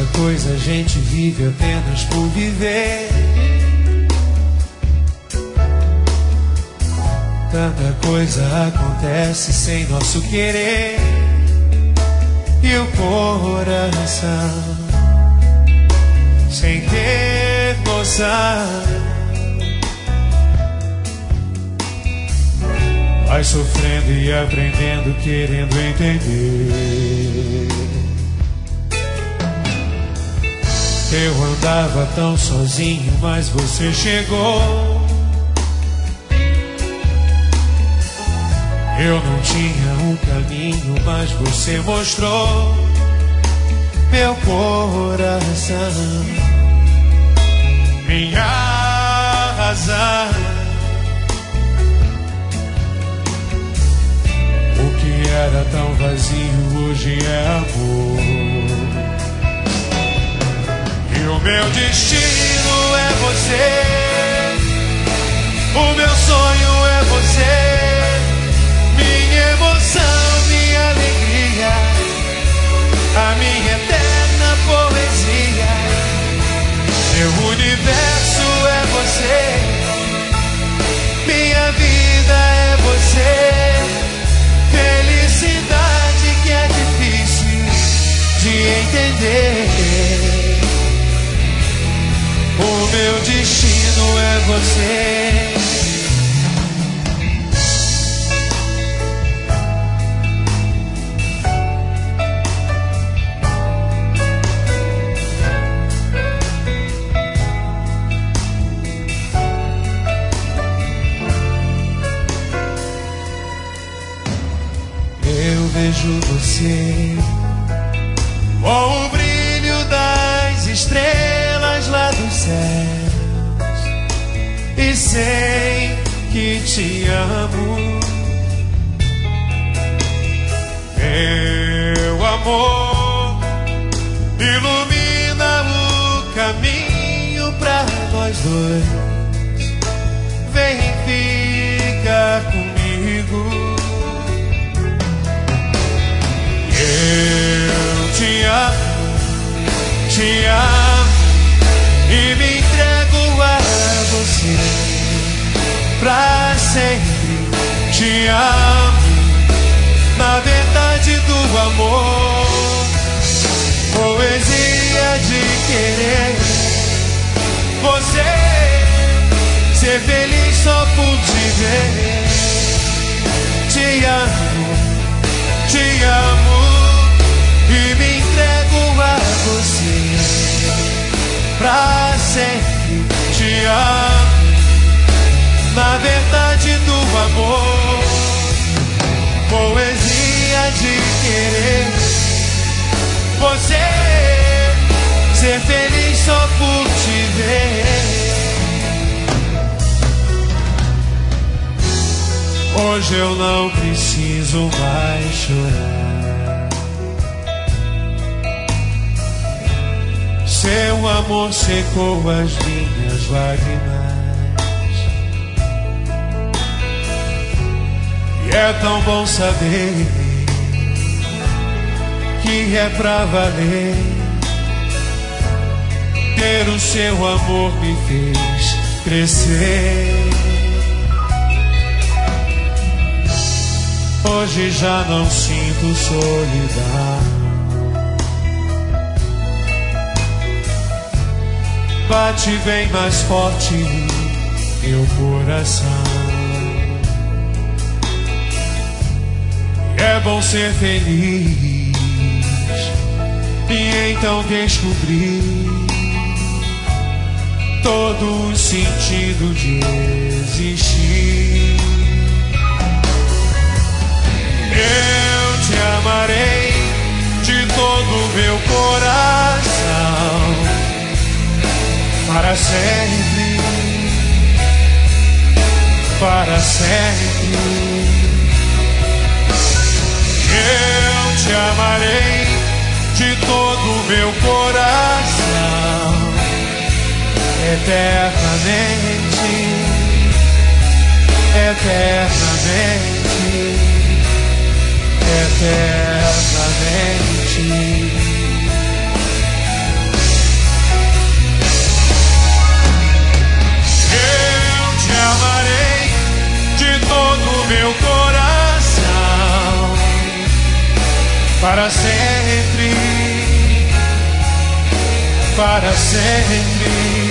Tanta coisa a gente vive apenas por viver. Tanta coisa acontece sem nosso querer. E o coração sem ter noção vai sofrendo e aprendendo, querendo entender. Eu andava tão sozinho, mas você chegou. Eu não tinha um caminho, mas você mostrou. Meu coração, minha razão. O que era tão vazio hoje é amor. E o meu destino é você. O meu sonho é você. Minha emoção, minha alegria, a minha eterna poesia. Meu universo é você. Minha vida é você. Felicidade que é difícil de entender. O meu destino é você. Eu vejo você com o brilho das estrelas lá dos céus, e sei que te amo. Meu amor ilumina o caminho pra nós dois. Vem ficar comigo. Eu te amo e me entrego a você pra sempre. Te amo na verdade do amor, poesia de querer você, ser feliz só por te ver. Te amo e me entrego a você pra sempre. Te amo na verdade do amor, poesia de querer você, ser feliz só por te ver. Hoje eu não preciso mais chorar. Seu amor secou as minhas lágrimas. E é tão bom saber que é pra valer. Ter o seu amor me fez crescer. Hoje já não sinto solidão. Bate bem mais forte meu coração. É bom ser feliz e então descobrir todo o sentido de existir. Eu te amarei de todo o meu coração para sempre, para sempre. Eu te amarei de todo o meu coração eternamente, eternamente, eternamente. para sempre, para sempre.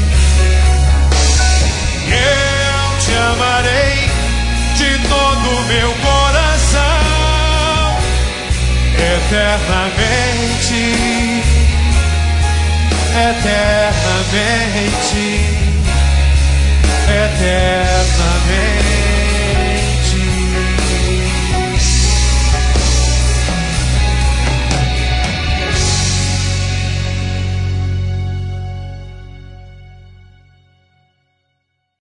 Eu te amarei de todo o meu coração, eternamente, eternamente, eternamente.